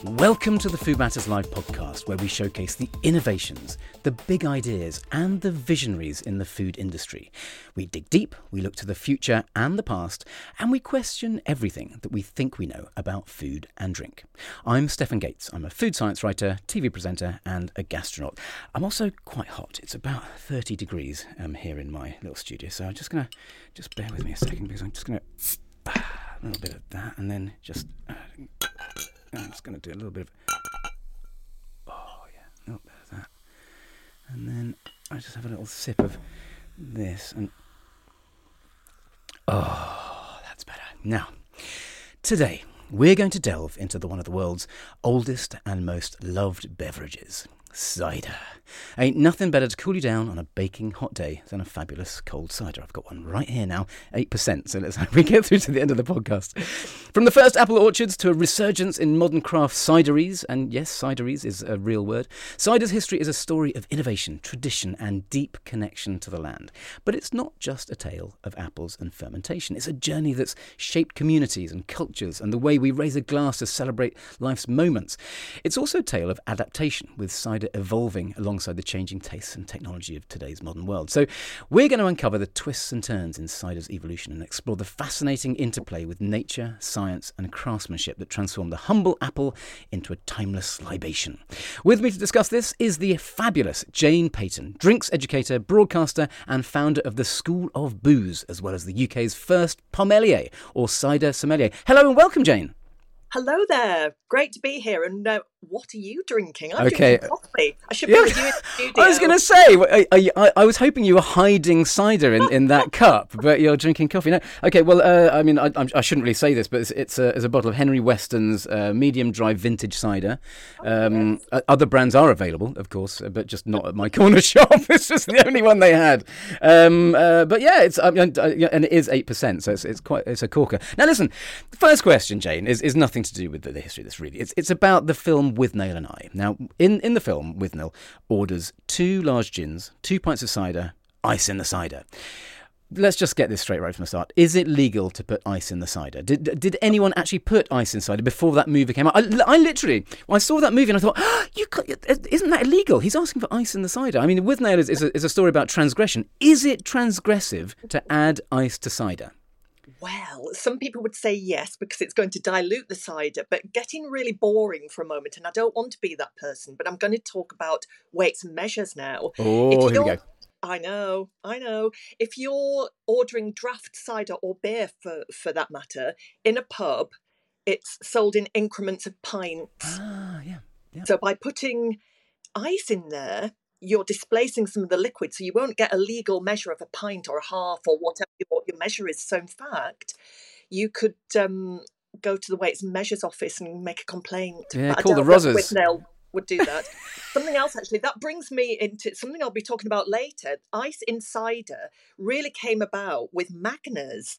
Welcome to the Food Matters Live podcast, where we showcase the innovations, the big ideas and the visionaries in the food industry. We dig deep, we look to the future and the past, and we question everything that we think we know about food and drink. I'm Stefan Gates. I'm a food science writer, TV presenter and a gastronaut. I'm also quite hot. It's about 30 degrees here in my little studio, so I'm just bear with me a second, because I'm just going to a little bit of that, and then I'm just going to do a little bit of... Oh, yeah, a little bit of that. And then I just have a little sip of this, and... Oh, that's better. Now, today, we're going to delve into one of the world's oldest and most loved beverages, cider. Ain't nothing better to cool you down on a baking hot day than a fabulous cold cider. I've got one right here now, 8%, so let's hope we get through to the end of the podcast. From the first apple orchards to a resurgence in modern craft cideries, and yes, cideries is a real word, cider's history is a story of innovation, tradition and deep connection to the land. But it's not just a tale of apples and fermentation. It's a journey that's shaped communities and cultures and the way we raise a glass to celebrate life's moments. It's also a tale of adaptation, with cider evolving alongside the changing tastes and technology of today's modern world. So we're going to uncover the twists and turns in cider's evolution and explore the fascinating interplay with nature, science and craftsmanship that transformed the humble apple into a timeless libation. With me to discuss this is the fabulous Jane Peyton, drinks educator, broadcaster and founder of the School of Booze, as well as the UK's first pommelier or cider sommelier. Hello and welcome, Jane. Hello there. Great to be here. And what are you drinking? I'm drinking coffee. I should be with you in the studio. I was going to say, I was hoping you were hiding cider in that cup, but you're drinking coffee. No. Okay, well, I shouldn't really say this, but it's a bottle of Henry Weston's medium dry vintage cider. Yes. Other brands are available, of course, but just not at my corner shop. It's just the only one they had. But yeah, and it is 8%, so it's a corker. Now listen, the first question, Jane, is nothing to do with the history of this, really. It's about the film Withnail and I. Now, in the film, Withnail orders 2 large gins, 2 pints of cider, ice in the cider. Let's just get this straight right from the start. Is it legal to put ice in the cider? Did anyone actually put ice in cider before that movie came out? I saw that movie and I thought, isn't that illegal? He's asking for ice in the cider. I mean, Withnail is a story about transgression. Is it transgressive to add ice to cider? Well, some people would say yes, because it's going to dilute the cider, but getting really boring for a moment, and I don't want to be that person, but I'm going to talk about weights and measures now. Oh, here we go. I know. If you're ordering draft cider or beer, for that matter, in a pub, it's sold in increments of pints. Ah, yeah. So by putting ice in there, you're displacing some of the liquid, so you won't get a legal measure of a pint or a half or whatever your measure is. So in fact, you could go to the weights and measures office and make a complaint. Yeah, call the Rozzers. Withnail would do that. Something else, actually, that brings me into something I'll be talking about later. Ice in cider really came about with Magners,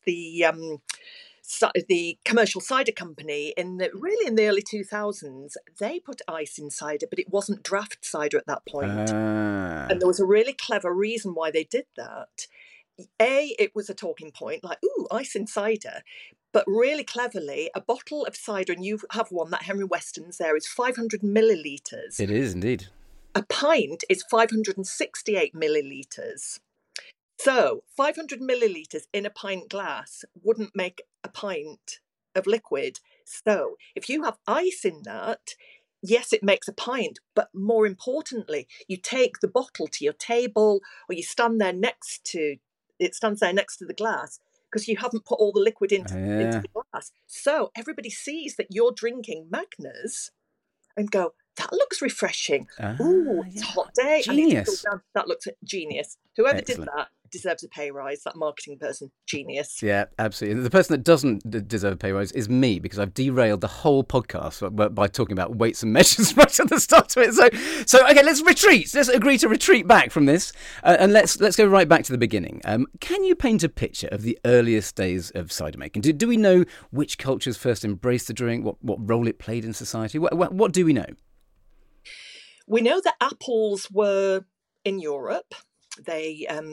the commercial cider company in the early 2000s. They put ice in cider, but it wasn't draft cider at that point. And there was a really clever reason why they did that. It was a talking point, like, ooh, ice in cider. But really cleverly, a bottle of cider, and you have one, that Henry Weston's there, is 500 millilitres. It is indeed. A pint is 568 millilitres. So 500 millilitres in a pint glass wouldn't make a pint of liquid. So if you have ice in that, yes, it makes a pint, but more importantly, you take the bottle to your table, or you stand there next to the glass, because you haven't put all the liquid into the glass. So everybody sees that you're drinking Magners and go, that looks refreshing. It's a hot day. Genius. That looks genius. Whoever Excellent. did that deserves a pay rise, that marketing person. Genius. Yeah, absolutely. The person that doesn't deserve a pay rise is me, because I've derailed the whole podcast by talking about weights and measures right at the start of it. So okay, let's retreat. Let's agree to retreat back from this, and let's go right back to the beginning. Can you paint a picture of the earliest days of cider making? Do we know which cultures first embraced the drink? What role it played in society? What do we know? We know that apples were in Europe. They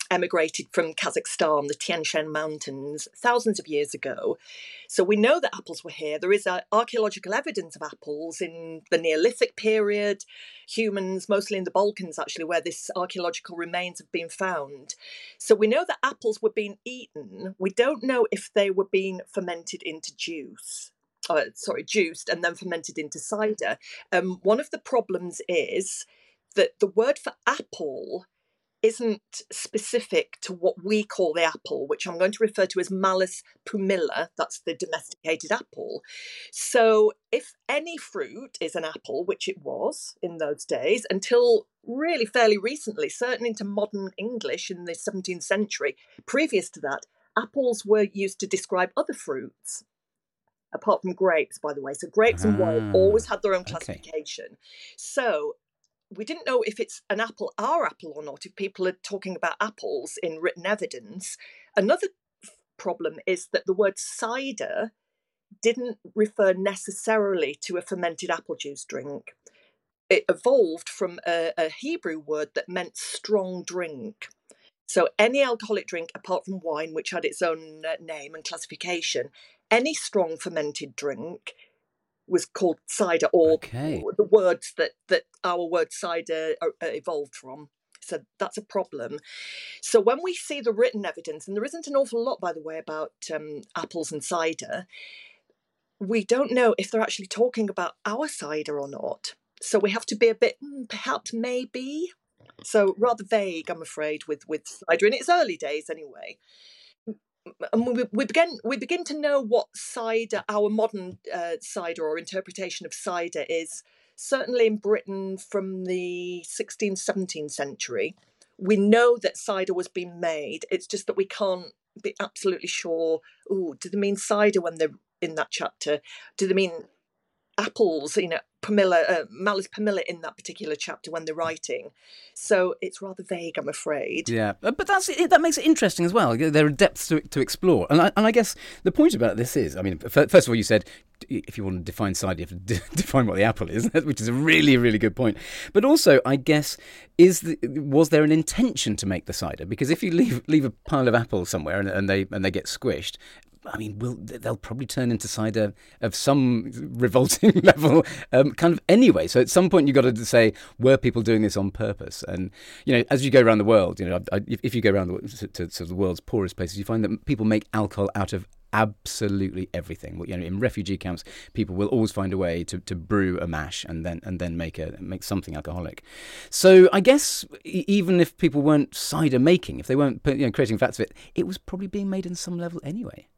emigrated from Kazakhstan, the Tian Shan Mountains, thousands of years ago. So we know that apples were here. There is archaeological evidence of apples in the Neolithic period, humans, mostly in the Balkans, actually, where this archaeological remains have been found. So we know that apples were being eaten. We don't know if they were being fermented into juice. Juiced and then fermented into cider. One of the problems is that the word for apple isn't specific to what we call the apple, which I'm going to refer to as Malus pumila. That's the domesticated apple. So if any fruit is an apple, which it was in those days, until really fairly recently, certainly into modern English in the 17th century, previous to that, apples were used to describe other fruits, apart from grapes, by the way. So grapes and wine always had their own classification. Okay. So we didn't know if it's an apple, our apple or not, if people are talking about apples in written evidence. Another problem is that the word cider didn't refer necessarily to a fermented apple juice drink. It evolved from a Hebrew word that meant strong drink. So any alcoholic drink, apart from wine, which had its own name and classification, any strong fermented drink was called cider, or the words that our word cider evolved from. So that's a problem. So when we see the written evidence, and there isn't an awful lot, by the way, about apples and cider, we don't know if they're actually talking about our cider or not. So we have to be a bit, perhaps, maybe. So rather vague, I'm afraid, with cider in its early days anyway. And we begin to know what cider, our modern cider or interpretation of cider is, certainly in Britain from the 16th, 17th century. We know that cider was being made. It's just that we can't be absolutely sure, do they mean cider when they're in that chapter? Do they mean apples, Malus pumila in that particular chapter when they're writing? So it's rather vague, I'm afraid. Yeah, but that makes it interesting as well. There are depths to explore. And I guess the point about this is, first of all, you said if you want to define cider, you have to define what the apple is, which is a really, really good point. But also, I guess, was there an intention to make the cider? Because if you leave a pile of apples somewhere and they get squished, they'll probably turn into cider of some revolting level, kind of anyway. So at some point, you've got to say, were people doing this on purpose? And as you go around the world, if you go around to the world's poorest places, you find that people make alcohol out of absolutely everything. In refugee camps, people will always find a way to brew a mash and then make something alcoholic. So I guess even if people weren't cider making, if they weren't creating fats of it, it was probably being made in some level anyway.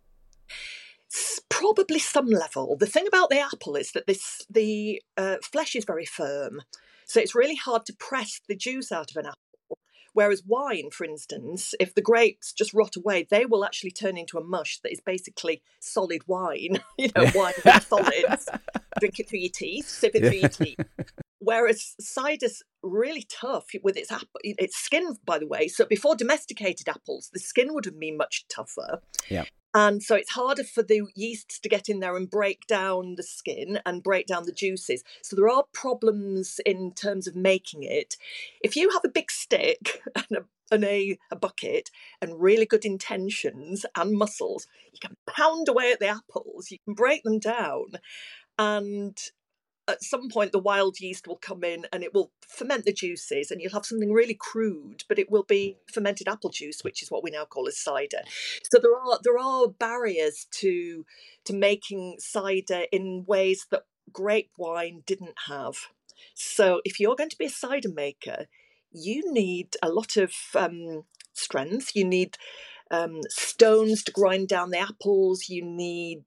Probably some level. The thing about the apple is that the flesh is very firm, so it's really hard to press the juice out of an apple. Whereas wine, for instance, if the grapes just rot away, they will actually turn into a mush that is basically solid wine. Wine with solids. Drink it through your teeth, sip it through your teeth. Whereas cider's really tough with its skin, by the way. So before domesticated apples, the skin would have been much tougher. Yeah. And so it's harder for the yeasts to get in there and break down the skin and break down the juices. So there are problems in terms of making it. If you have a big stick and a bucket and really good intentions and muscles, you can pound away at the apples, you can break them down, and at some point the wild yeast will come in and it will ferment the juices, and you'll have something really crude, but it will be fermented apple juice, which is what we now call as cider. So there are barriers to making cider in ways that grape wine didn't have. So if you're going to be a cider maker, you need a lot of strength. You need stones to grind down the apples. You need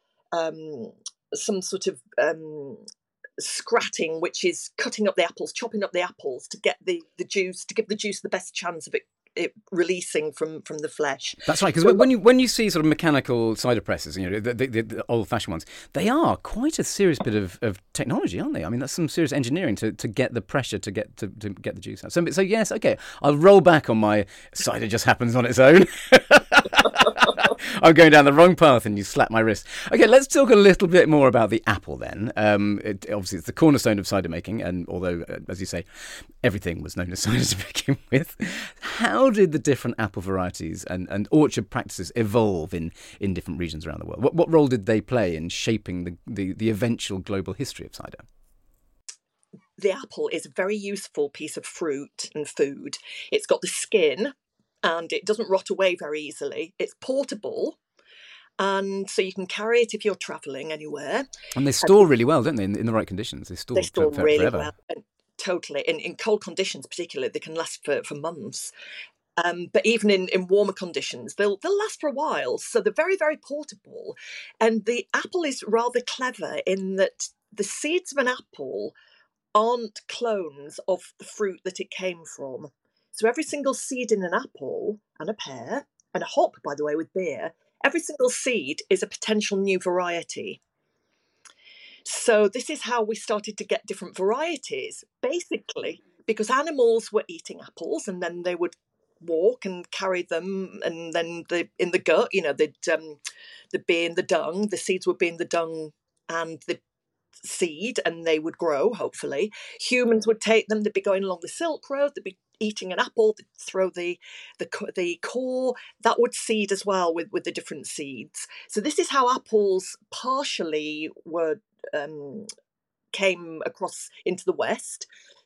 some sort of scratting, which is cutting up the apples, chopping up the apples to get the juice, to give the juice the best chance of it releasing from the flesh. That's right, because when you see sort of mechanical cider presses, the old-fashioned ones, they are quite a serious bit of technology, aren't they? That's some serious engineering to get the pressure to get the juice out. So yes, okay, I'll roll back on my cider just happens on its own. I'm going down the wrong path and you slap my wrist. Okay, let's talk a little bit more about the apple then. Obviously, it's the cornerstone of cider making, and although, as you say, everything was known as cider to begin with, how how did the different apple varieties and orchard practices evolve in different regions around the world? What role did they play in shaping the eventual global history of cider? The apple is a very useful piece of fruit and food. It's got the skin and it doesn't rot away very easily. It's portable, and so you can carry it if you're travelling anywhere. And they store really well, don't they? In the right conditions, they store, They store really forever. well, and totally. In cold conditions, particularly, they can last for months. But even in warmer conditions, they'll last for a while. So they're very, very portable. And the apple is rather clever in that the seeds of an apple aren't clones of the fruit that it came from. So every single seed in an apple and a pear, and a hop, by the way, with beer, every single seed is a potential new variety. So this is how we started to get different varieties, basically, because animals were eating apples and then they would walk and carry them, and then in the gut, they'd be in the dung, the seeds would be in the dung and the seed, and they would grow, hopefully. Humans would take them, they'd be going along the Silk Road, they'd be eating an apple, they'd throw the core, that would seed as well with the different seeds. So this is how apples partially were came across into the West.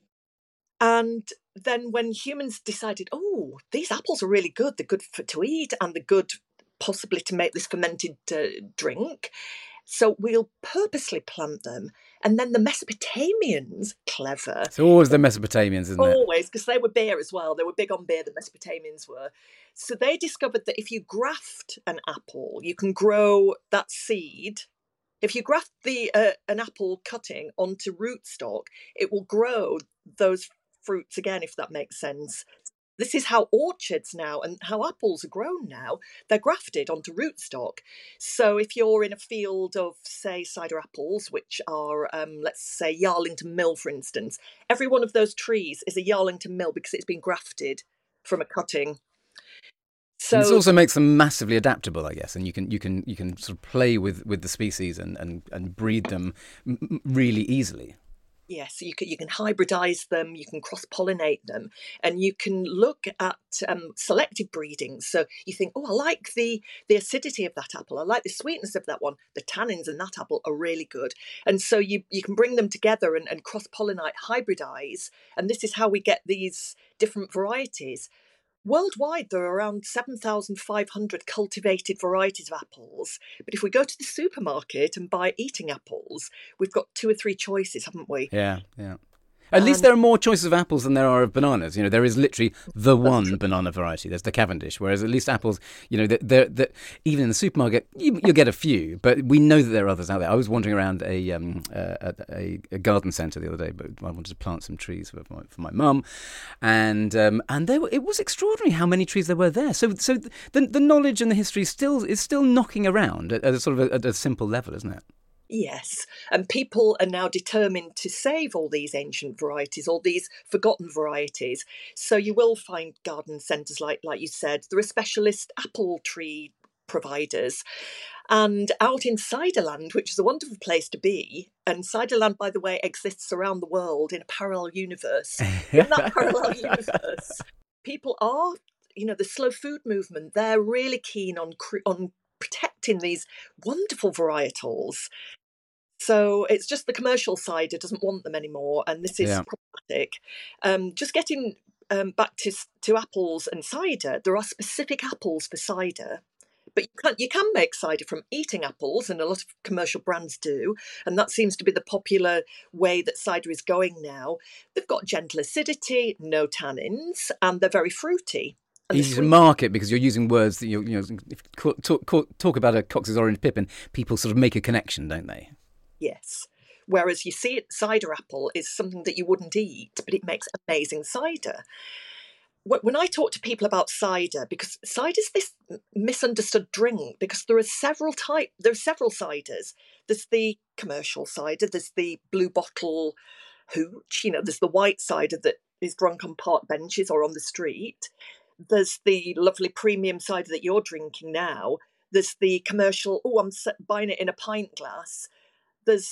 And then when humans decided, oh, these apples are really good, they're good to eat, and they're good possibly to make this fermented drink, so we'll purposely plant them. And then the Mesopotamians, clever. It's always the Mesopotamians, isn't it? Always, because they were beer as well. They were big on beer, the Mesopotamians were. So they discovered that if you graft an apple, you can grow that seed. If you graft an apple cutting onto rootstock, it will grow those fruits again, if that makes sense. This is how orchards now and how apples are grown now. They're grafted onto rootstock. So if you're in a field of, say, cider apples, which are, let's say, Yarlington Mill, for instance, every one of those trees is a Yarlington Mill because it's been grafted from a cutting. So and this also makes them massively adaptable, I guess, and you can sort of play with the species and breed them really easily. Yes, you can hybridize them, you can cross-pollinate them, and you can look at selective breeding. So you think, oh, I like the acidity of that apple, I like the sweetness of that one, the tannins in that apple are really good. And so you can bring them together and cross-pollinate, hybridize, and this is how we get these different varieties. Worldwide, there are around 7,500 cultivated varieties of apples. But if we go to the supermarket and buy eating apples, we've got 2 or 3 choices, haven't we? Yeah. At least there are more choices of apples than there are of bananas. There is literally the one banana variety. There's the Cavendish, whereas at least apples, they're even in the supermarket, you'll get a few, but we know that there are others out there. I was wandering around a garden centre the other day, but I wanted to plant some trees for my mum, and it was extraordinary how many trees there were there. So the knowledge and the history is still knocking around at a sort of at a simple level, isn't it? Yes, and people are now determined to save all these ancient varieties, all these forgotten varieties. So you will find garden centres, like you said. There are specialist apple tree providers. And out in Ciderland, which is a wonderful place to be, and Ciderland, by the way, exists around the world in a parallel universe. In that parallel universe, people are, the slow food movement, they're really keen on protecting these wonderful varietals. So it's just the commercial side that doesn't want them anymore, and this is problematic. Just getting back to apples and cider, there are specific apples for cider, but you can make cider from eating apples, and a lot of commercial brands do, and that seems to be the popular way that cider is going now. They've got gentle acidity, no tannins, and they're very fruity. Easy to market because you're using words that if you talk about a Cox's Orange Pippin, people sort of make a connection, don't they? Yes. Whereas you see cider apple is something that you wouldn't eat, but it makes amazing cider. When I talk to people about cider, because cider is this misunderstood drink, because there are several ciders. There's the commercial cider, there's the blue bottle hooch, there's the white cider that is drunk on park benches or on the street. There's the lovely premium cider that you're drinking now. There's the commercial, I'm buying it in a pint glass. There's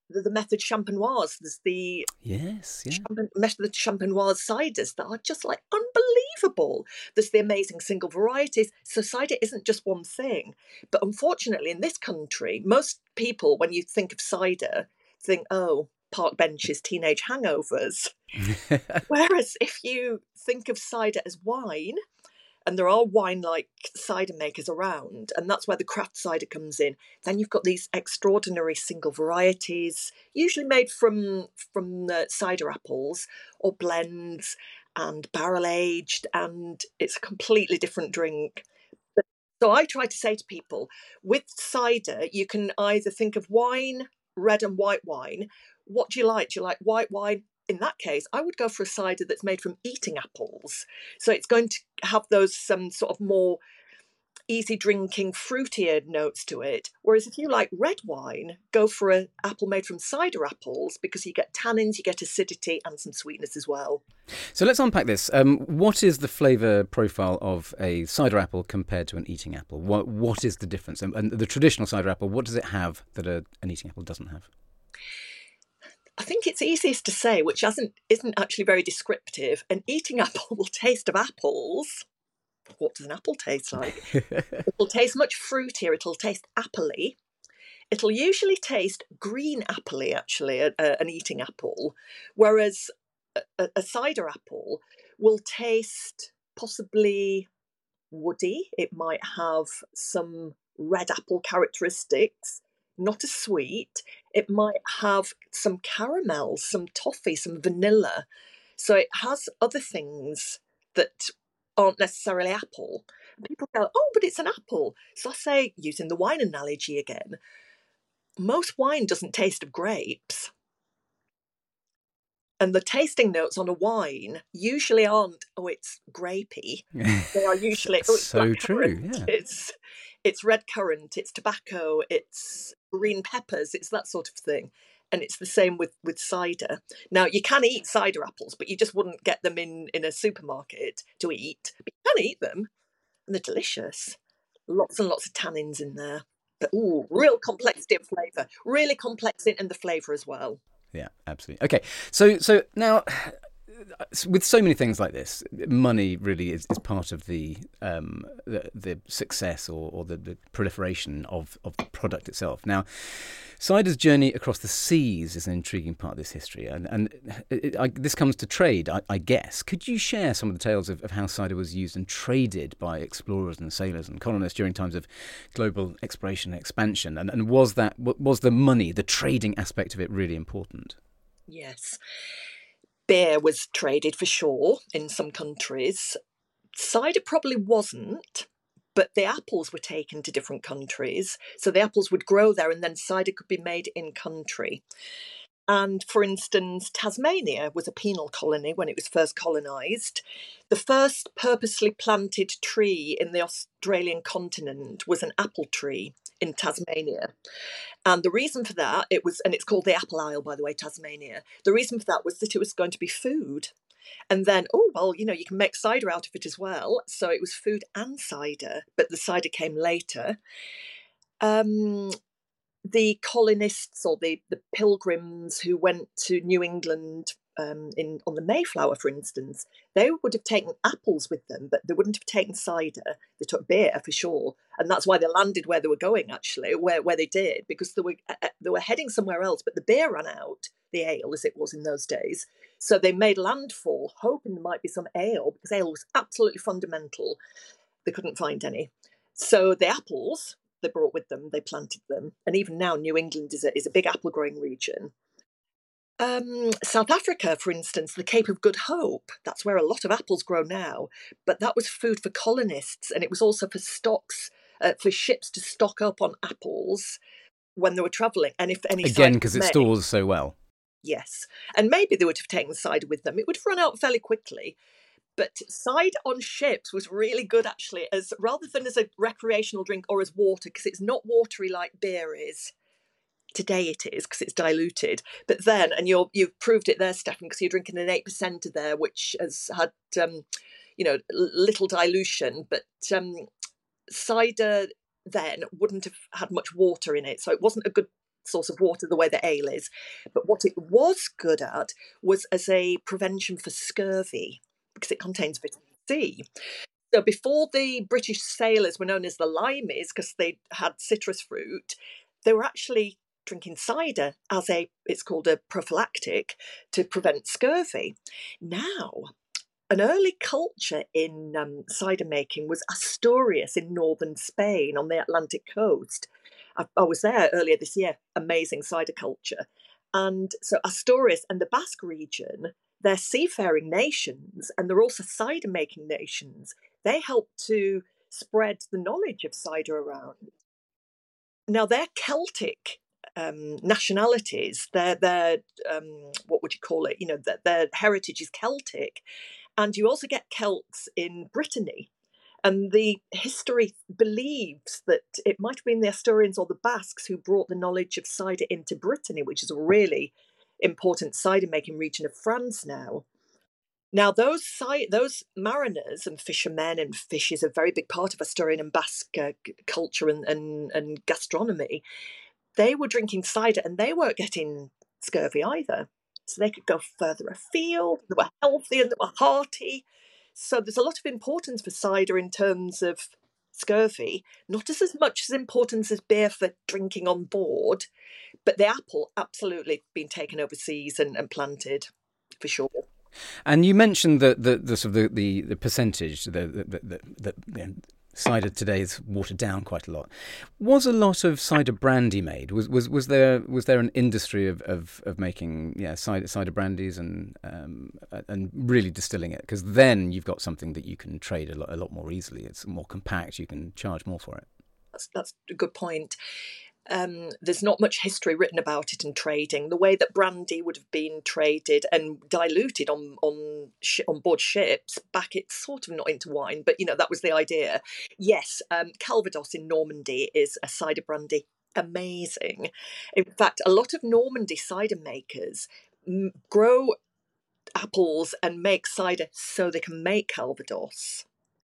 the method champenoise. There's the method champenoise ciders that are just like unbelievable. There's the amazing single varieties. So cider isn't just one thing. But unfortunately, in this country, most people, when you think of cider, think, oh, park benches, teenage hangovers. Whereas if you think of cider as wine, and there are wine-like cider makers around, and that's where the craft cider comes in. Then you've got these extraordinary single varieties, usually made from cider apples or blends and barrel-aged, and it's a completely different drink. So I try to say to people, with cider, you can either think of wine, red and white wine. What do you like? Do you like white wine? In that case, I would go for a cider that's made from eating apples. So it's going to have those some sort of more easy drinking, fruitier notes to it. Whereas if you like red wine, go for an apple made from cider apples, because you get tannins, you get acidity and some sweetness as well. So let's unpack this. What is the flavour profile of a cider apple compared to an eating apple? What is the difference? And the traditional cider apple, what does it have that an eating apple doesn't have? I think it's easiest to say, which isn't actually very descriptive. An eating apple will taste of apples. What does an apple taste like? It'll taste much fruitier. It'll taste appley. It'll usually taste green appley, actually, an eating apple, whereas a cider apple will taste possibly woody. It might have some red apple characteristics. Not as sweet. It might have some caramel, some toffee, some vanilla. So it has other things that aren't necessarily apple. And people go, oh, but it's an apple. So I say, using the wine analogy again, most wine doesn't taste of grapes. And the tasting notes on a wine usually aren't, oh, it's grapey. They are usually, oh, it's so true. Yeah. It's red currant, it's tobacco, it's green peppers, it's that sort of thing. And it's the same with cider. Now, you can eat cider apples, but you just wouldn't get them in a supermarket to eat. But you can eat them, and they're delicious. Lots and lots of tannins in there. But, ooh, real complexity of flavour. Really complex in the flavour as well. Yeah, absolutely. Okay, so now, with so many things like this, money really is part of the success or the proliferation of the product itself. Now, cider's journey across the seas is an intriguing part of this history, and this comes to trade, I guess. Could you share some of the tales of how cider was used and traded by explorers and sailors and colonists during times of global exploration and expansion? And was the money, the trading aspect of it, really important? Yes. Beer was traded for sure in some countries. Cider probably wasn't, but the apples were taken to different countries. So the apples would grow there and then cider could be made in country. And for instance, Tasmania was a penal colony when it was first colonised. The first purposely planted tree in the Australian continent was an apple tree in Tasmania. And the reason for that, it's called the Apple Isle, by the way, Tasmania. The reason for that was that it was going to be food. And then, you can make cider out of it as well. So it was food and cider, but the cider came later. The colonists or the pilgrims who went to New England on the Mayflower, for instance, they would have taken apples with them, but they wouldn't have taken cider. They took beer for sure, and that's why they landed where they were going. Actually, where they did, because they were heading somewhere else, but the beer ran out, the ale as it was in those days. So they made landfall, hoping there might be some ale, because ale was absolutely fundamental. They couldn't find any, so the apples they brought with them, they planted them, and even now New England is a big apple growing region. South Africa, for instance, the Cape of Good Hope, that's where a lot of apples grow now, but that was food for colonists, and it was also for stocks, for ships to stock up on apples when they were travelling. And if any again, because it stores so well. Yes, and maybe they would have taken cider with them. It would have run out fairly quickly. But cider on ships was really good, actually, as rather than as a recreational drink or as water, because it's not watery like beer is. Today it is, because it's diluted. But then, and you've proved it there, Stefan, because you're drinking an 8% there, which has had, little dilution. But cider then wouldn't have had much water in it, so it wasn't a good source of water the way that ale is. But what it was good at was as a prevention for scurvy, because it contains vitamin C. So before the British sailors were known as the limeys because they had citrus fruit, they were actually drinking cider as it's called a prophylactic to prevent scurvy. Now, an early culture in cider making was Asturias in northern Spain on the Atlantic coast. I was there earlier this year, amazing cider culture. And so Asturias and the Basque region, they're seafaring nations and they're also cider making nations. They help to spread the knowledge of cider around. Now, they're Celtic nationalities. They're what would you call it? Their heritage is Celtic. And you also get Celts in Brittany. And the history believes that it might have been the Asturians or the Basques who brought the knowledge of cider into Brittany, which is a really important cider making region of France now. Now, those mariners and fishermen, and fish is a very big part of Asturian and Basque culture and gastronomy, they were drinking cider and they weren't getting scurvy either. So they could go further afield, they were healthy and they were hearty. So there's a lot of importance for cider in terms of scurvy, not as much as importance as beer for drinking on board, but the apple absolutely been taken overseas and planted for sure. And you mentioned that the sort of the percentage that cider today is watered down quite a lot. Was a lot of cider brandy made? Was there an industry of making cider brandies and really distilling it? Because then you've got something that you can trade a lot more easily. It's more compact. You can charge more for it. That's a good point. There's not much history written about it in trading. The way that brandy would have been traded and diluted on board ships back, it's sort of not into wine, but that was the idea. Yes, Calvados in Normandy is a cider brandy. Amazing. In fact, a lot of Normandy cider makers grow apples and make cider so they can make Calvados.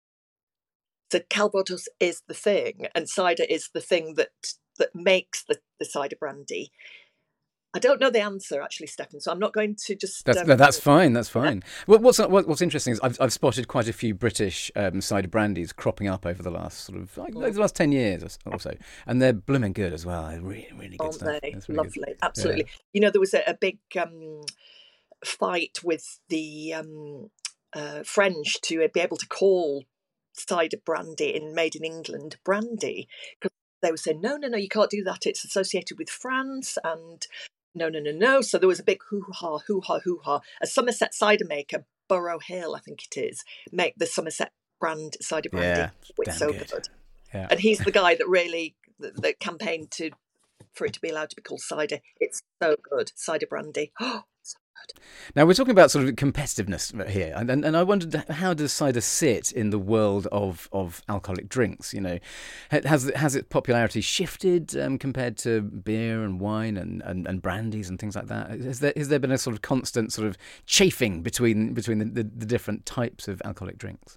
So Calvados is the thing, and cider is the thing that makes the cider brandy. I don't know the answer, actually, Stefan, so I'm not going to just... That's fine, that's fine. Well, what's interesting is I've spotted quite a few British cider brandies cropping up over the last the last 10 years or so, and they're blooming good as well. They're really, really good stuff. Aren't they? Really lovely, good. Absolutely. Yeah. There was a big fight with the French to be able to call cider brandy made in England brandy, because they were saying no, you can't do that, it's associated with France, and no. So there was a big hoo-ha. A Somerset cider maker, Burrow Hill, I think it is, make the Somerset brand cider brandy. It's so good. Yeah. And he's the guy that really that campaigned for it to be allowed to be called cider. It's so good, cider brandy. Oh, so good. Now we're talking about sort of competitiveness here, and I wondered, how does cider sit in the world of alcoholic drinks? Has its popularity shifted compared to beer and wine and brandies and things like that? Has there been a sort of constant sort of chafing between the different types of alcoholic drinks?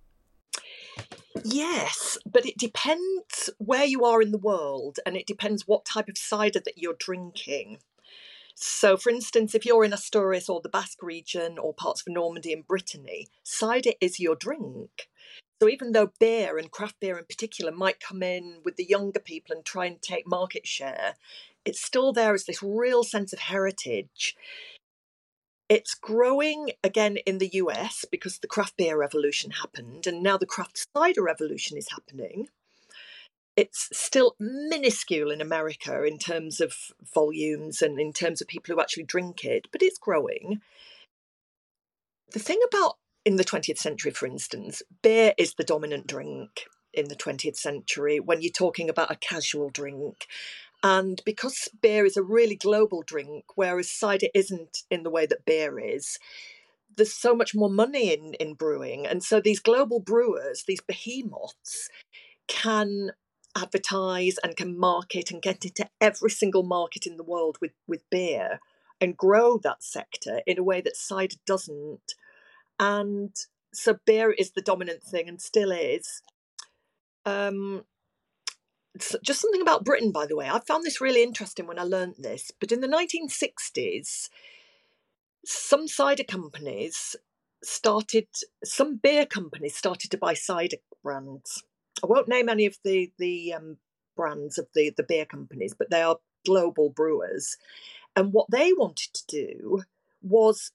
Yes, but it depends where you are in the world, and it depends what type of cider that you're drinking. So, for instance, if you're in Asturias or the Basque region or parts of Normandy and Brittany, cider is your drink. So even though beer and craft beer in particular might come in with the younger people and try and take market share, it's still there as this real sense of heritage. It's growing again in the US because the craft beer revolution happened, and now the craft cider revolution is happening. It's still minuscule in America in terms of volumes and in terms of people who actually drink it, but it's growing. The thing about in the 20th century, for instance, beer is the dominant drink in the 20th century when you're talking about a casual drink. And because beer is a really global drink, whereas cider isn't in the way that beer is, there's so much more money in brewing. And so these global brewers, these behemoths, can advertise and can market and get into every single market in the world with beer and grow that sector in a way that cider doesn't. And so beer is the dominant thing and still is. just something about Britain, by the way. I found this really interesting when I learnt this. But in the 1960s, some cider companies some beer companies started to buy cider brands. I won't name any of the brands of the beer companies, but they are global brewers. And what they wanted to do was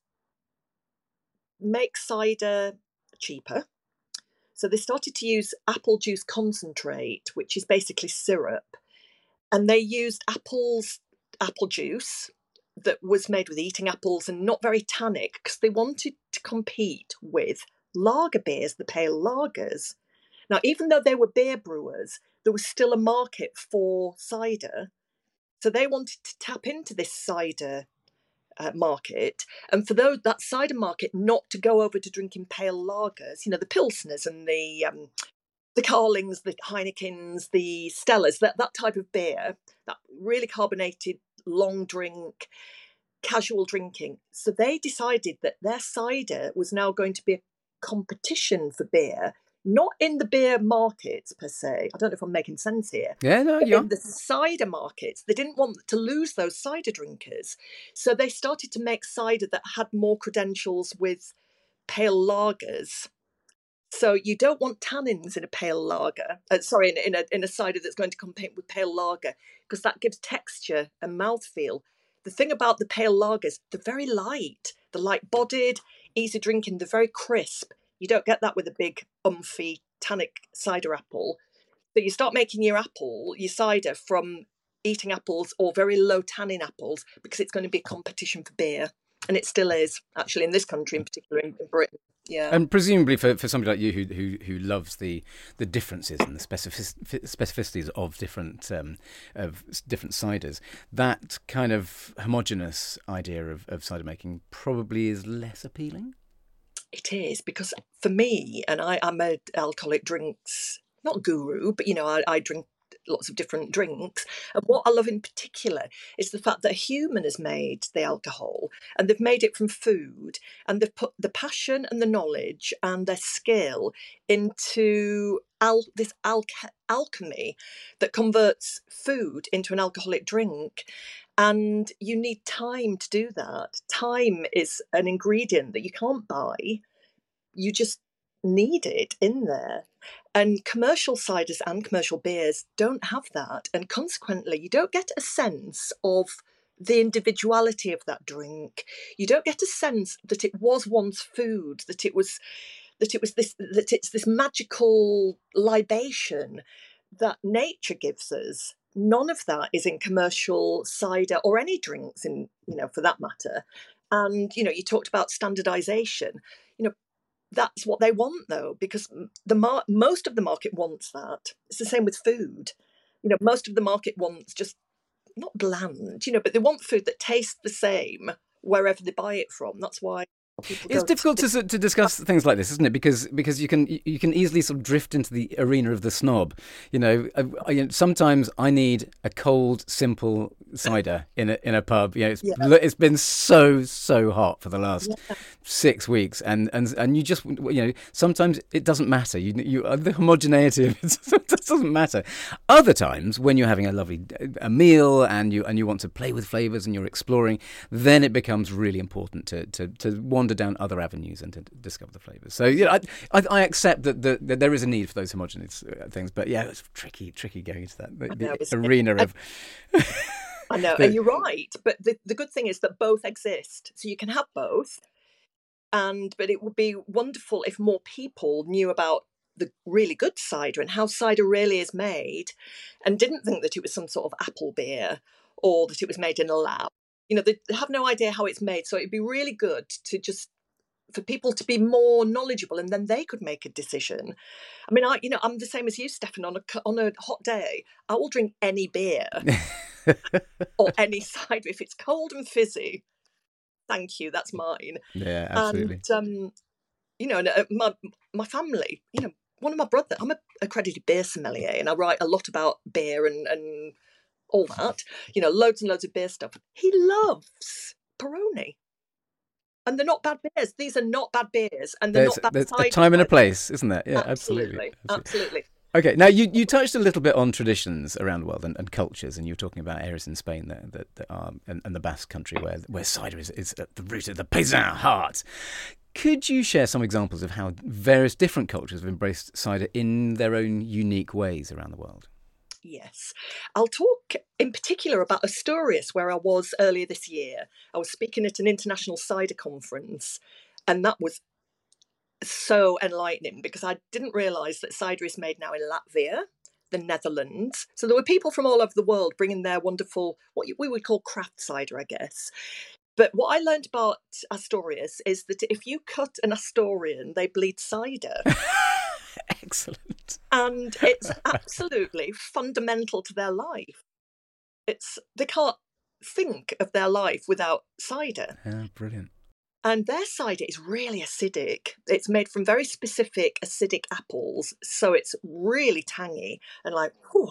make cider cheaper. So they started to use apple juice concentrate, which is basically syrup, and they used apple juice that was made with eating apples and not very tannic, because they wanted to compete with lager beers, the pale lagers. Now, even though they were beer brewers, there was still a market for cider. So they wanted to tap into this cider market, and for that cider market not to go over to drinking pale lagers, the Pilsners and the Carlings, the Heinekens, the Stellas, that type of beer, that really carbonated, long drink, casual drinking. So they decided that their cider was now going to be a competition for beer, not in the beer markets per se. I don't know if I'm making sense here. Yeah, no, yeah. In the cider markets, they didn't want to lose those cider drinkers. So they started to make cider that had more credentials with pale lagers. So you don't want tannins in a pale lager. In a cider that's going to compete with pale lager, because that gives texture and mouthfeel. The thing about the pale lagers, they're very light. They're light-bodied, easy drinking. They're very crisp. You don't get that with a big, umphy, tannic cider apple. So you start making your cider from eating apples or very low tannin apples, because it's going to be a competition for beer. And it still is, actually, in this country in particular, in Britain. Yeah. And presumably for somebody like you who loves the differences and the specificities of different ciders, that kind of homogenous idea of cider making probably is less appealing. It is, because for me, and I'm an alcoholic drinks, not guru, but I drink lots of different drinks. And what I love in particular is the fact that a human has made the alcohol, and they've made it from food, and they've put the passion and the knowledge and their skill into this alchemy that converts food into an alcoholic drink. And you need time to do that. Time is an ingredient that you can't buy. You just need it in there. And commercial ciders and commercial beers don't have that. And consequently, you don't get a sense of the individuality of that drink. You don't get a sense that it was once food, that it's this magical libation that nature gives us. None of that is in commercial cider or any drinks, for that matter. And you talked about standardization. That's what they want, though, because most of the market wants that. It's the same with food. Most of the market wants just not bland, but they want food that tastes the same wherever they buy it from. That's why it's difficult to discuss things like this, isn't it? Because you can easily sort of drift into the arena of the snob. Sometimes I need a cold, simple cider in a pub. It's been so hot for the last 6 weeks, and you just sometimes it doesn't matter. The homogeneity of it doesn't matter. Other times when you're having a meal and you want to play with flavors and you're exploring, then it becomes really important to wander down other avenues and to discover the flavors. So I accept that there is a need for those homogeneous things, but it's tricky going into the arena of. I know, and you're right. But the good thing is that both exist, so you can have both. But it would be wonderful if more people knew about the really good cider and how cider really is made, and didn't think that it was some sort of apple beer or that it was made in a lab. They have no idea how it's made. So it'd be really good for people to be more knowledgeable, and then they could make a decision. I mean, I'm the same as you, Stefan. On a hot day, I will drink any beer or any cider if it's cold and fizzy. Thank you, that's mine. Yeah, absolutely. And my family, one of my brothers, I'm an accredited beer sommelier, and I write a lot about beer and all that. Loads and loads of beer stuff. He loves Peroni. And they're not bad beers. These are not bad beers, and they're not bad cider. There's a time and a place, isn't there? Yeah, absolutely. Absolutely. Okay, now you touched a little bit on traditions around the world and cultures, and you were talking about areas in Spain that are and the Basque Country where cider is at the root of the paysan heart. Could you share some examples of how various different cultures have embraced cider in their own unique ways around the world? Yes. I'll talk in particular about Asturias, where I was earlier this year. I was speaking at an international cider conference, and that was so enlightening because I didn't realise that cider is made now in Latvia, the Netherlands. So there were people from all over the world bringing their wonderful, what we would call craft cider, I guess. But what I learned about Asturias is that if you cut an Asturian, they bleed cider. Excellent. And it's absolutely fundamental to their life. They can't think of their life without cider. Yeah, brilliant. And their cider is really acidic. It's made from very specific acidic apples, so it's really tangy and like, whew.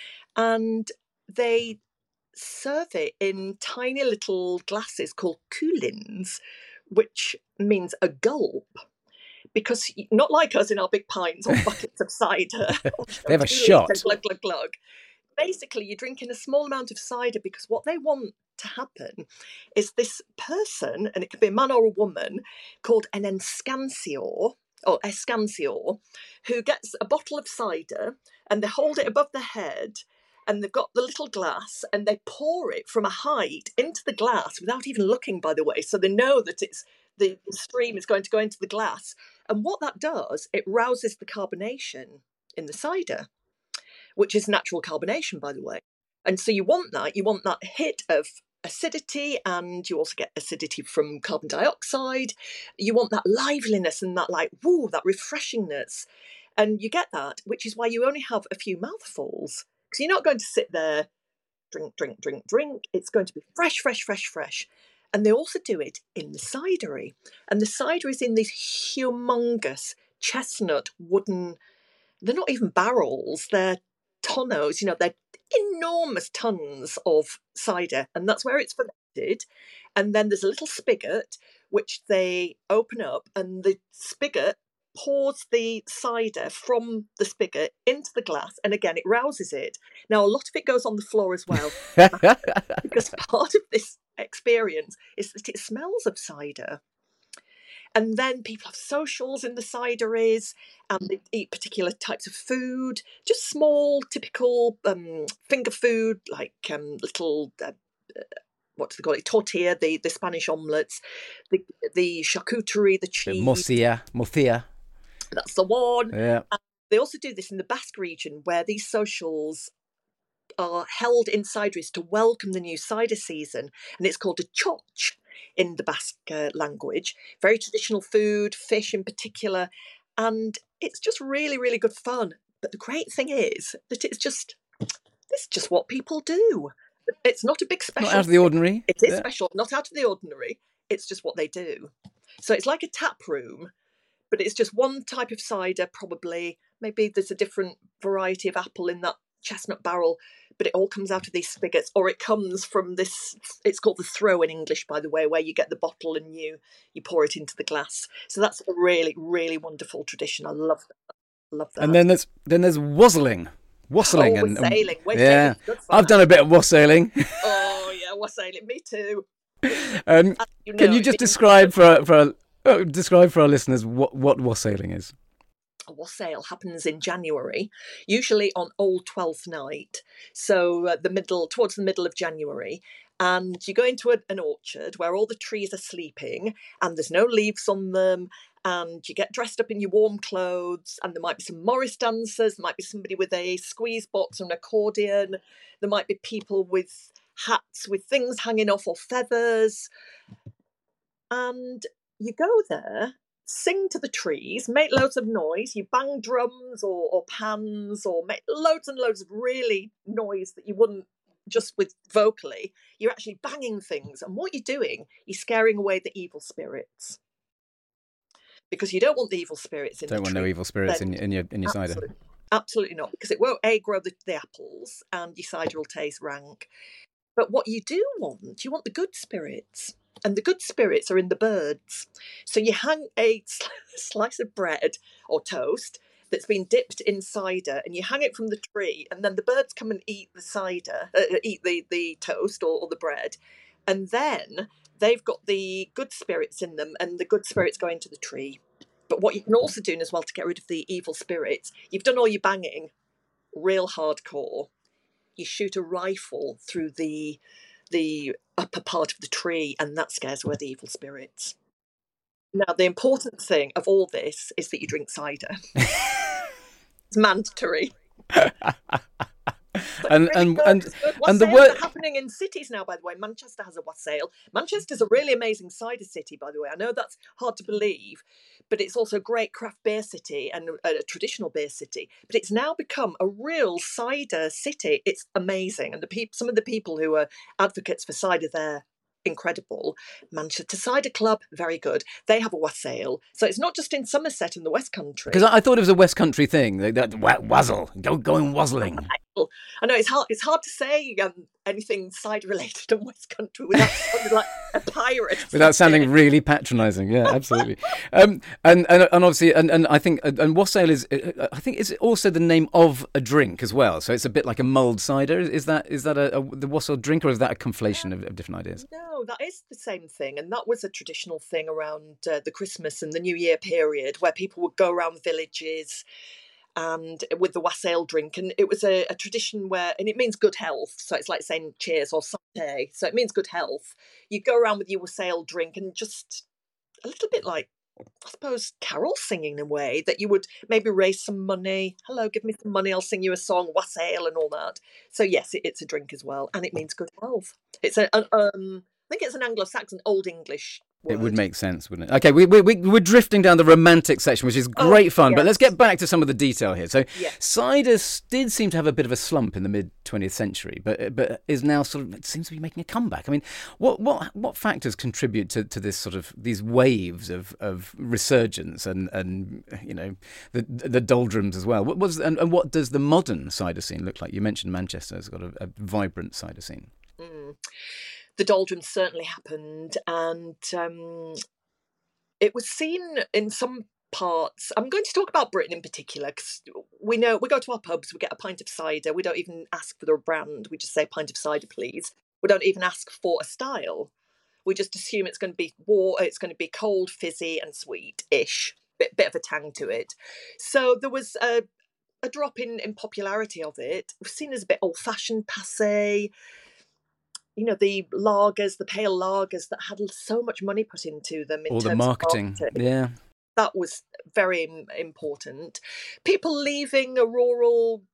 And they serve it in tiny little glasses called coolins, which means a gulp. Because not like us in our big pints or buckets of cider. They have a shot. Glug, glug, glug. Basically, you're drinking a small amount of cider because what they want to happen is this person, and it could be a man or a woman, called an enscancior, or escancior, who gets a bottle of cider and they hold it above their head and they've got the little glass and they pour it from a height into the glass without even looking, by the way, so they know that the stream is going to go into the glass. And what that does, it rouses the carbonation in the cider, which is natural carbonation, by the way. And so you want that hit of acidity, and you also get acidity from carbon dioxide. You want that liveliness and that that refreshingness. And you get that, which is why you only have a few mouthfuls. Because you're not going to sit there, drink, drink, drink, drink. It's going to be fresh, fresh, fresh, fresh. And they also do it in the cidery. And the cider is in these humongous chestnut wooden, they're not even barrels, they're tonneaus, they're enormous tons of cider. And that's where it's fermented. And then there's a little spigot which they open up, and the spigot pours the cider from the spigot into the glass, and again it rouses it. Now a lot of it goes on the floor as well, because part of this experience is that it smells of cider. And then people have socials in the cideries, and they eat particular types of food, just small typical finger food, like little what do they call it, tortilla, the Spanish omelettes, the charcuterie, the cheese, morcilla. That's the one. Yeah. And they also do this in the Basque region, where these socials are held in cideries to welcome the new cider season. And it's called a txotx in the Basque language. Very traditional food, fish in particular. And it's just really, really good fun. But the great thing is that it's just what people do. It's not a big special. Not out of the ordinary. It is special, not out of the ordinary. It's just what they do. So it's like a tap room, but it's just one type of cider, probably. Maybe there's a different variety of apple in that chestnut barrel, but it all comes out of these spigots, or it comes from this, it's called the throw in English, by the way, where you get the bottle and you pour it into the glass. So that's a really, really wonderful tradition. I love that. And then there's wassailing. Wassailing. Yeah, I've done a bit of wassailing. Oh yeah, wassailing. Me too. Can you just describe for our listeners what wassailing is? A wassail happens in January, usually on Old Twelfth Night, so towards the middle of January. And you go into an orchard where all the trees are sleeping and there's no leaves on them, and you get dressed up in your warm clothes, and there might be some Morris dancers, there might be somebody with a squeeze box or an accordion, there might be people with hats with things hanging off or feathers. And you go there, sing to the trees, make loads of noise, you bang drums or pans, or make loads and loads of really noise that you wouldn't just with vocally. You're actually banging things, and what you're doing, you're scaring away the evil spirits. Because you don't want the evil spirits in the tree. Don't want no evil spirits in your cider. Absolutely not, because it won't grow the apples, and your cider will taste rank. But what you do want, you want the good spirits. And the good spirits are in the birds. So you hang a slice of bread or toast that's been dipped in cider, and you hang it from the tree, and then the birds come and eat the cider, eat the toast or the bread, and then they've got the good spirits in them, and the good spirits go into the tree. But what you can also do as well to get rid of the evil spirits, you've done all your banging, real hardcore. You shoot a rifle through the upper part of the tree, and that scares away the evil spirits. Now, the important thing of all this is that you drink cider. It's mandatory. and the Wassails word are happening in cities now, by the way. Manchester has a wassail. Manchester's a really amazing cider city, by the way. I know that's hard to believe, but it's also a great craft beer city and a traditional beer city. But it's now become a real cider city. It's amazing, and some of the people who are advocates for cider there, incredible. Manchester Cider Club, very good. They have a wassail, so it's not just in Somerset in the West Country. Because I thought it was a West Country thing. That wazzle, going wazzling. I know it's hard to say anything cider related in West Country without sounding like a pirate. Without sounding really patronising, yeah, absolutely. And obviously, and I think and wassail is, I think it's also the name of a drink as well. So it's a bit like a mulled cider. Is that the wassail drink, or is that a conflation of different ideas? No, that is the same thing, and that was a traditional thing around the Christmas and the New Year period, where people would go around the villages and with the wassail drink, and it was a tradition where, and it means good health, so it's like saying cheers or santé, so it means good health. You go around with your wassail drink, and just a little bit like, I suppose, carol singing in a way, that you would maybe raise some money. Hello, give me some money, I'll sing you a song, wassail and all that. So yes, it's a drink as well, and it means good health. It's I think it's an Anglo-Saxon Old English word. It would make sense, wouldn't it? Okay, we're drifting down the romantic section, which is great fun, yes. But let's get back to some of the detail here. So, yes. Cider did seem to have a bit of a slump in the mid-20th century, but is now sort of, it seems to be making a comeback. I mean, what factors contribute to this sort of, these waves of resurgence and you know, the doldrums as well? And what does the modern cider scene look like? You mentioned Manchester has got a vibrant cider scene. The doldrums certainly happened, and it was seen in some parts. I'm going to talk about Britain in particular, because we know we go to our pubs, we get a pint of cider, we don't even ask for the brand, we just say pint of cider please. We don't even ask for a style, we just assume it's going to be it's going to be cold, fizzy and sweet-ish, bit of a tang to it. So there was a drop in popularity of it. It was seen as a bit old-fashioned, passé. You know, the lagers, the pale lagers that had so much money put into them. All the marketing, yeah. That was very important. People leaving a rural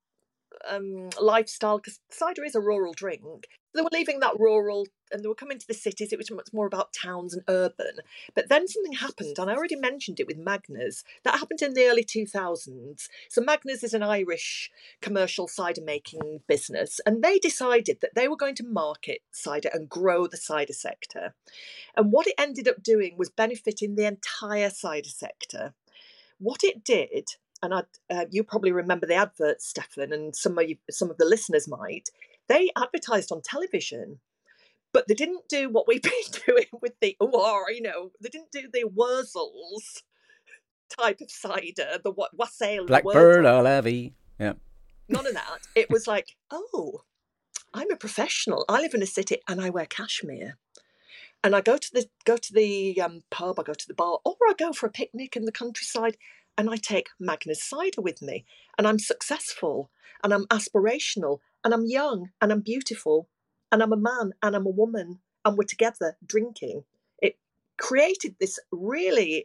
lifestyle, because cider is a rural drink. They were leaving that rural and they were coming to the cities. It was much more about towns and urban. But then something happened, and I already mentioned it with Magners. That happened in the early 2000s. So Magners is an Irish commercial cider making business, and they decided that they were going to market cider and grow the cider sector. And what it ended up doing was benefiting the entire cider sector. What it did, and you probably remember the adverts, Stefan, and some of the listeners might. They advertised on television, but they didn't do what we've been doing with the they didn't do the Wurzels type of cider, the wassail, Blackbird à la vie. Yeah, none of that. It was like, oh, I'm a professional. I live in a city and I wear cashmere. And I go to the pub, I go to the bar, or I go for a picnic in the countryside, and I take Magners cider with me, and I'm successful, and I'm aspirational, and I'm young, and I'm beautiful, and I'm a man, and I'm a woman, and we're together drinking. It created this really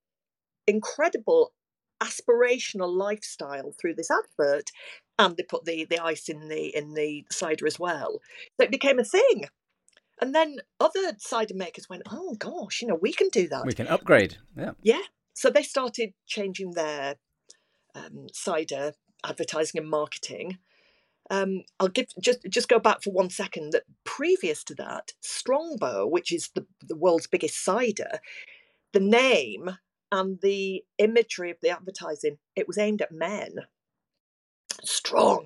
incredible aspirational lifestyle through this advert, and they put the ice in the cider as well. So it became a thing. And then other cider makers went, oh gosh, we can do that. We can upgrade. Yeah. Yeah. So they started changing their cider advertising and marketing. I'll just go back for 1 second. That previous to that, Strongbow, which is the world's biggest cider, the name and the imagery of the advertising, it was aimed at men. Strong,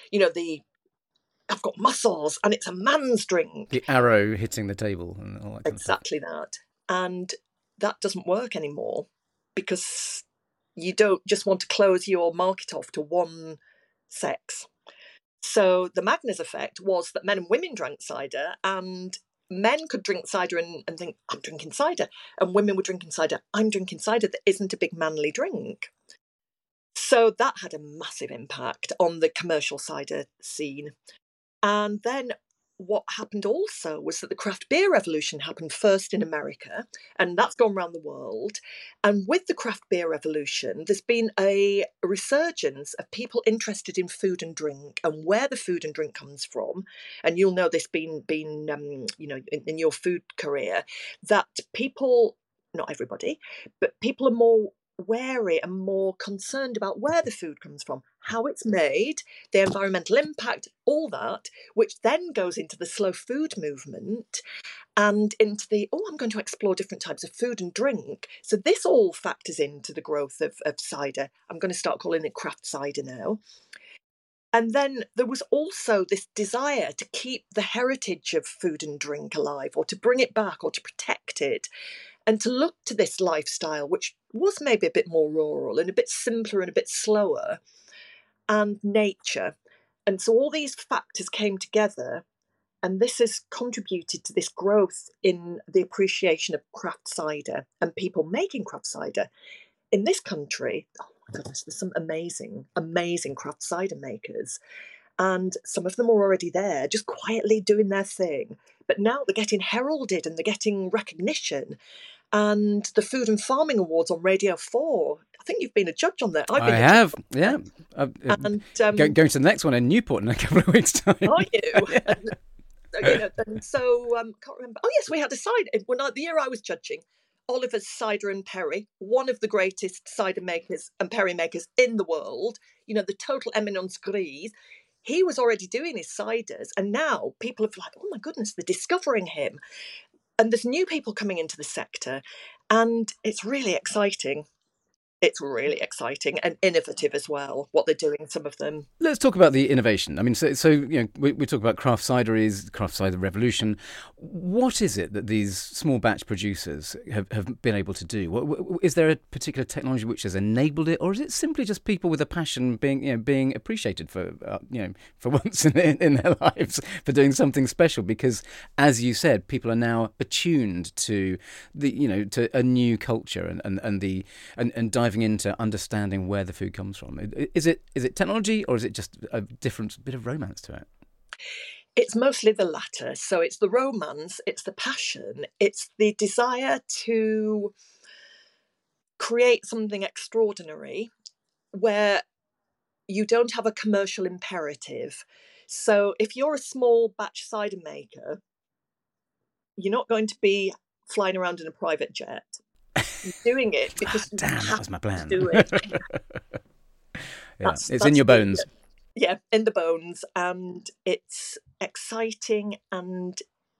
I've got muscles and it's a man's drink. The arrow hitting the table and all that kind exactly of stuff. That. And that doesn't work anymore, because you don't just want to close your market off to one sex. So the Magners effect was that men and women drank cider, and men could drink cider and think, I'm drinking cider. And women were drinking cider, I'm drinking cider that isn't a big manly drink. So that had a massive impact on the commercial cider scene. And then what happened also was that the craft beer revolution happened first in America, and that's gone around the world. And with the craft beer revolution, there's been a resurgence of people interested in food and drink and where the food and drink comes from. And you'll know this being in your food career, that people, not everybody, but people are more wary and more concerned about where the food comes from, how it's made, the environmental impact, all that, which then goes into the slow food movement and into the, I'm going to explore different types of food and drink. So this all factors into the growth of cider. I'm going to start calling it craft cider now. And then there was also this desire to keep the heritage of food and drink alive, or to bring it back, or to protect it, and to look to this lifestyle, which was maybe a bit more rural and a bit simpler and a bit slower, and nature. And so all these factors came together, and this has contributed to this growth in the appreciation of craft cider and people making craft cider. In this country, oh my goodness, there's some amazing, amazing craft cider makers. And some of them are already there, just quietly doing their thing. But now they're getting heralded and they're getting recognition. And the Food and Farming Awards on Radio 4, I think you've been a judge on that. I have, yeah. And going to the next one in Newport in a couple of weeks' time. Are you? Yeah. And so, can't remember. Oh, yes, we had a cider. The year I was judging, Oliver's Cider and Perry, one of the greatest cider makers and perry makers in the world, the total eminence grise. He was already doing his ciders, and now people have oh my goodness, they're discovering him. And there's new people coming into the sector, and it's really exciting. It's really exciting and innovative as well, what they're doing, some of them. Let's talk about the innovation. I mean, so we talk about craft cideries, craft cider revolution. What is it that these small batch producers have been able to do? Is there a particular technology which has enabled it, or is it simply just people with a passion being appreciated for once in their lives for doing something special? Because, as you said, people are now attuned to to a new culture and diving into understanding where the food comes from. Is it technology, or is it just a different bit of romance to it? It's mostly the latter. So it's the romance, it's the passion, it's the desire to create something extraordinary where you don't have a commercial imperative. So if you're a small batch cider maker, you're not going to be flying around in a private jet. You're doing it because that was my plan. To do it. It's in your bones. Yeah, in the bones, and it's exciting, and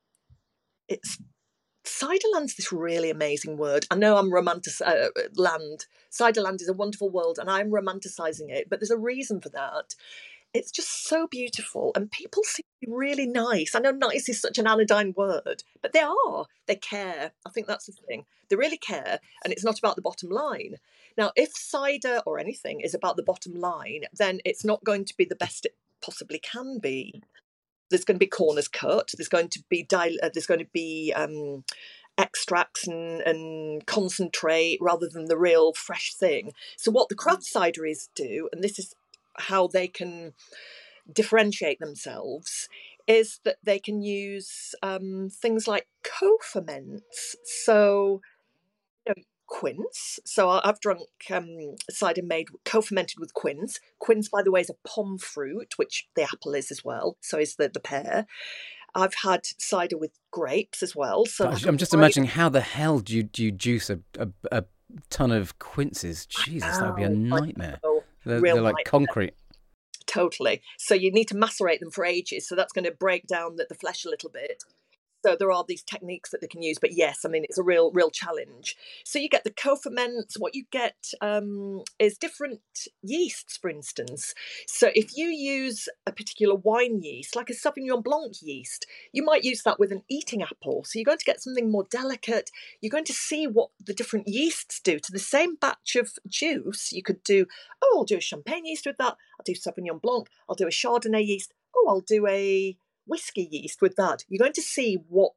Ciderland's this really amazing word. I know I'm land. Ciderland is a wonderful world, and I'm romanticising it, but there's a reason for that. It's just so beautiful, and people seem to be really nice. I know nice is such an anodyne word, but they are. They care. I think that's the thing. They really care, and it's not about the bottom line. Now, if cider or anything is about the bottom line, then it's not going to be the best it possibly can be. There's going to be corners cut. There's going to be extracts and concentrate rather than the real fresh thing. So what the craft cideries do, and this is how they can differentiate themselves, is that they can use things like co-ferments. So quince. So I've drunk cider made co-fermented with quince. Quince, by the way, is a pomme fruit, which the apple is as well. So is the pear. I've had cider with grapes as well. So I'm just imagining, how the hell do you juice a ton of quinces? Jesus, that would be a nightmare. They're like concrete. Totally. So you need to macerate them for ages. So that's going to break down the flesh a little bit. So there are these techniques that they can use, but yes, I mean, it's a real challenge. So you get the co-ferments. What you get is different yeasts, for instance. So if you use a particular wine yeast, like a Sauvignon Blanc yeast, you might use that with an eating apple. So you're going to get something more delicate. You're going to see what the different yeasts do to the same batch of juice. You could do, oh, I'll do a champagne yeast with that. I'll do Sauvignon Blanc. I'll do a Chardonnay yeast. Oh, I'll do a whiskey yeast with that. You're going to see what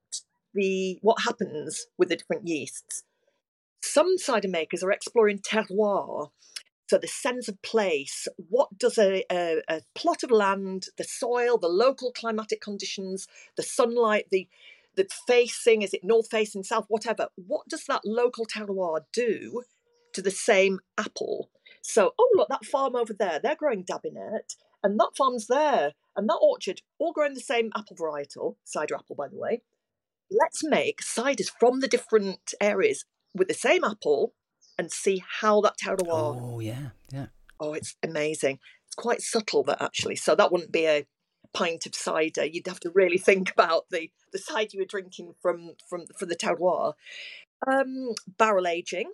happens with the different yeasts. Some cider makers are exploring terroir, so the sense of place. What does a plot of land, the soil, the local climatic conditions, the sunlight, the facing, is it north facing, south, whatever, what does that local terroir do to the same apple? So, oh, look, that farm over there, they're growing Dabinet, and that farm's there, and that orchard, all growing the same apple varietal, cider apple, by the way. Let's make ciders from the different areas with the same apple and see how that terroir. Oh, yeah. Oh, it's amazing. It's quite subtle, that actually. So that wouldn't be a pint of cider. You'd have to really think about the cider you were drinking from the terroir. Barrel aging.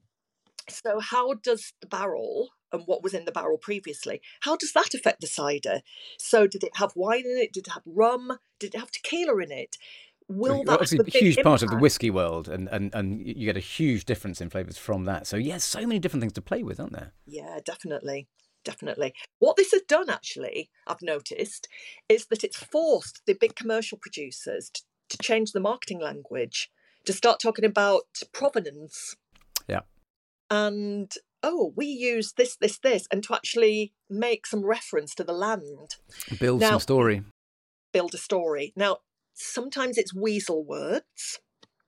So how does the barrel and what was in the barrel previously, how does that affect the cider? So did it have wine in it? Did it have rum? Did it have tequila in it? Will that obviously have a a huge part of the impact? whiskey world, and you get a huge difference in flavours from that. So yes, so many different things to play with, aren't there? Yeah, definitely. What this has done, actually, I've noticed, is that it's forced the big commercial producers to change the marketing language, to start talking about provenance. Yeah. And, oh, we use this, and to actually make some reference to the land. Build some story. Build a story. Now, sometimes it's weasel words,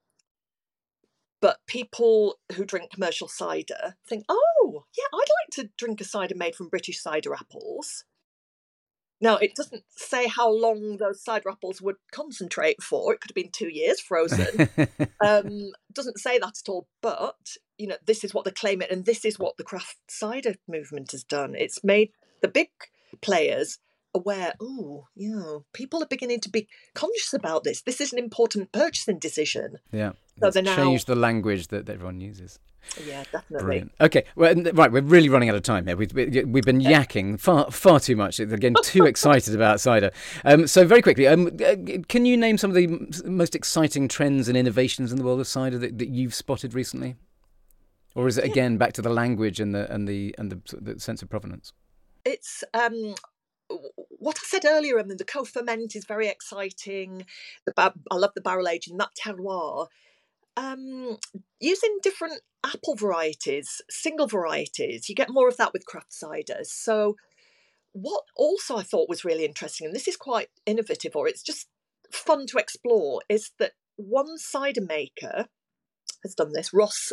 but people who drink commercial cider think, oh, yeah, I'd like to drink a cider made from British cider apples. Now, it doesn't say how long those cider apples would concentrate for. It could have been 2 years frozen. Doesn't say that at all, but, this is what they claim it, and this is what the craft cider movement has done. It's made the big players aware, people are beginning to be conscious about this. This is an important purchasing decision. Yeah. So It's changed the language that everyone uses. Yeah, definitely. Brilliant. Okay, well, right, we're really running out of time here. We've been yakking far too much. Again, too excited about cider. So very quickly, can you name some of the most exciting trends and innovations in the world of cider that you've spotted recently? Or is it again back to the language and the sense of provenance? It's what I said earlier. I mean, the co-ferment is very exciting. I love the barrel aging, that terroir. Using different apple varieties, single varieties, you get more of that with craft ciders. So what also I thought was really interesting, and this is quite innovative, or it's just fun to explore, is that one cider maker has done this, Ross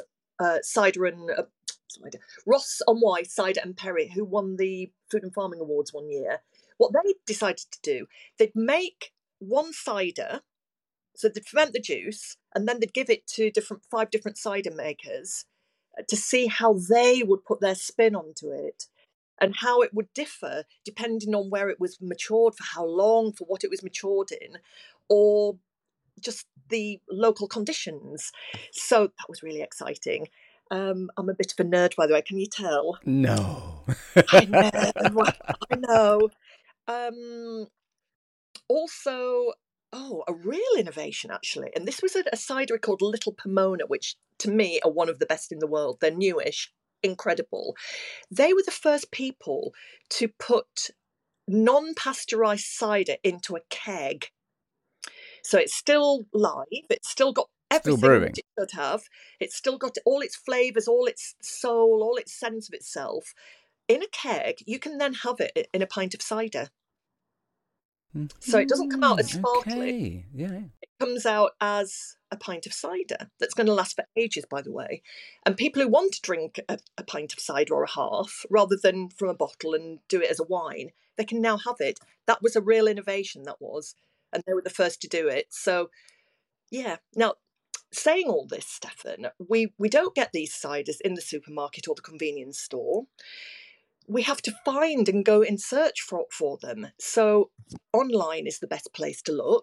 Ross on Wye Cider and Perry, who won the Food and Farming Awards one year. What they decided to do, they'd make one cider. So they'd ferment the juice, and then they'd give it to 5 different cider makers to see how they would put their spin onto it, and how it would differ depending on where it was matured, for how long, for what it was matured in, or just the local conditions. So that was really exciting. I'm a bit of a nerd, by the way. Can you tell? No. I know. Also, a real innovation, actually. And this was a cidery called Little Pomona, which to me are one of the best in the world. They're newish, incredible. They were the first people to put non-pasteurized cider into a keg. So it's still live. It's still got everything still brewing. It should have. It's still got all its flavours, all its soul, all its sense of itself. In a keg, you can then have it in a pint of cider. So it doesn't come out as sparkling. Okay. Yeah. It comes out as a pint of cider that's going to last for ages, by the way. And people who want to drink a pint of cider or a half, rather than from a bottle and do it as a wine, they can now have it. That was a real innovation, that was. And they were the first to do it. So, yeah. Now, saying all this, Stefan, we don't get these ciders in the supermarket or the convenience store. We have to find and go in search for them. So online is the best place to look,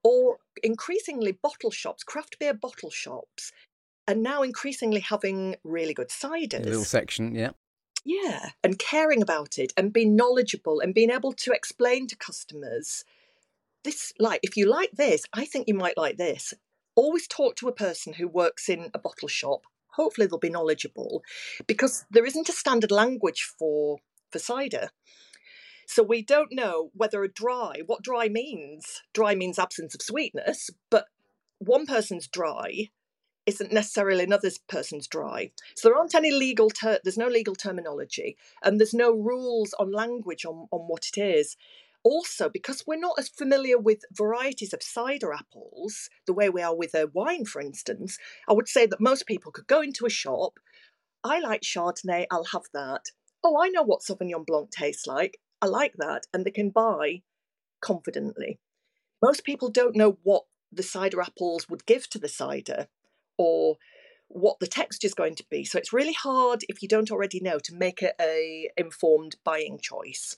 or increasingly bottle shops, craft beer bottle shops, are now increasingly having really good ciders. A little section, yeah. Yeah, and caring about it and being knowledgeable and being able to explain to customers this, like, if you like this, I think you might like this. Always talk to a person who works in a bottle shop. Hopefully they'll be knowledgeable, because there isn't a standard language for cider. So we don't know what dry means. Dry means absence of sweetness, but one person's dry isn't necessarily another person's dry. So there aren't any there's no legal terminology, and there's no rules on language on what it is. Also, because we're not as familiar with varieties of cider apples, the way we are with a wine, for instance, I would say that most people could go into a shop. I like Chardonnay, I'll have that. Oh, I know what Sauvignon Blanc tastes like. I like that. And they can buy confidently. Most people don't know what the cider apples would give to the cider, or what the texture is going to be. So it's really hard, if you don't already know, to make a informed buying choice.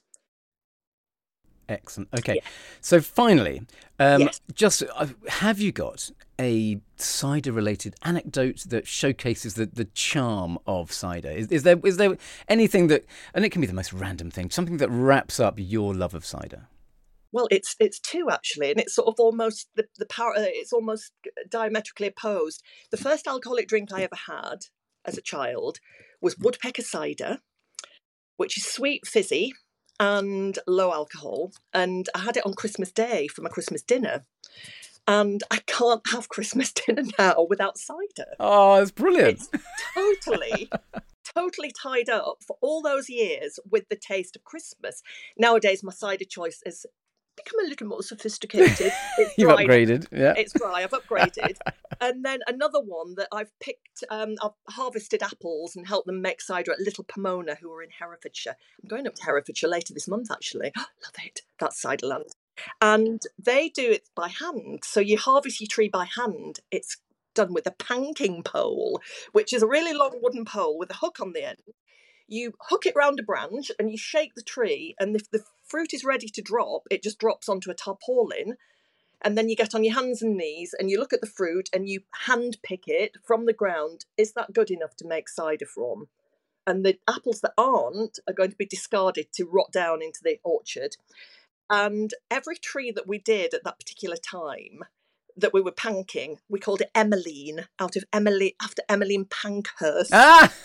Excellent. Okay. Yeah. So finally, Yes. just have you got a cider-related anecdote that showcases the charm of cider? Is there anything that, and it can be the most random thing, something that wraps up your love of cider? Well, it's two, actually, and it's sort of almost the power. It's almost diametrically opposed. The first alcoholic drink I ever had as a child was woodpecker cider, which is sweet, fizzy, and low alcohol. And I had it on Christmas Day for my Christmas dinner. And I can't have Christmas dinner now without cider. Oh, it's brilliant! It's totally tied up for all those years with the taste of Christmas. Nowadays, my cider choice is become a little more sophisticated. It's You've upgraded, yeah. It's dry. I've upgraded. And then another one that I've picked, I've harvested apples and helped them make cider at Little Pomona, who are in Herefordshire. I'm going up to Herefordshire later this month, actually. Love it. That's ciderland. And they do it by hand. So you harvest your tree by hand. It's done with a panking pole, which is a really long wooden pole with a hook on the end. You hook it round a branch and you shake the tree, and if the fruit is ready to drop, it just drops onto a tarpaulin, and then you get on your hands and knees and you look at the fruit and you hand pick it from the ground. Is that good enough to make cider from? And the apples that aren't are going to be discarded to rot down into the orchard. And every tree that we did at that particular time that we were panking, we called it Emmeline, after Emmeline Pankhurst. Ah!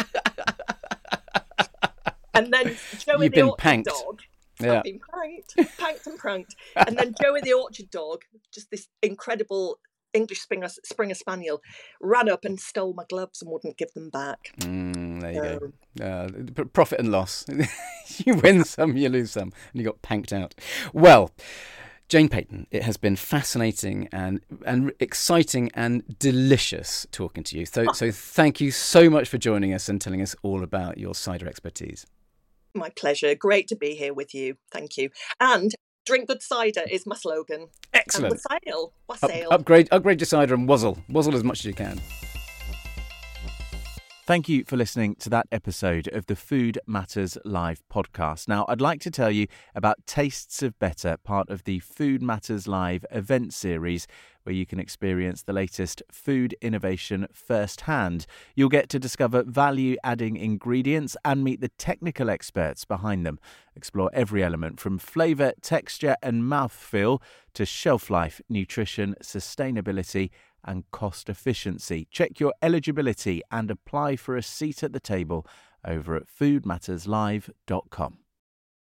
And then Joey You've the been orchard panked. dog. Yeah. I've been panked and pranked. And then Joey the orchard dog, just this incredible English Springer Spaniel, ran up and stole my gloves and wouldn't give them back. There you go. Profit and loss. You win some, you lose some, and you got panked out. Well, Jane Peyton, it has been fascinating and exciting and delicious talking to you. So thank you so much for joining us and telling us all about your cider expertise. My pleasure. Great to be here with you. Thank you. And drink good cider is my slogan. Excellent. And wassail. Upgrade your cider and wuzzle as much as you can. Thank you for listening to that episode of the Food Matters Live podcast. Now, I'd like to tell you about Tastes of Better, part of the Food Matters Live event series, where you can experience the latest food innovation firsthand. You'll get to discover value-adding ingredients and meet the technical experts behind them. Explore every element from flavour, texture and mouthfeel to shelf life, nutrition, sustainability and cost efficiency. Check your eligibility and apply for a seat at the table over at foodmatterslive.com.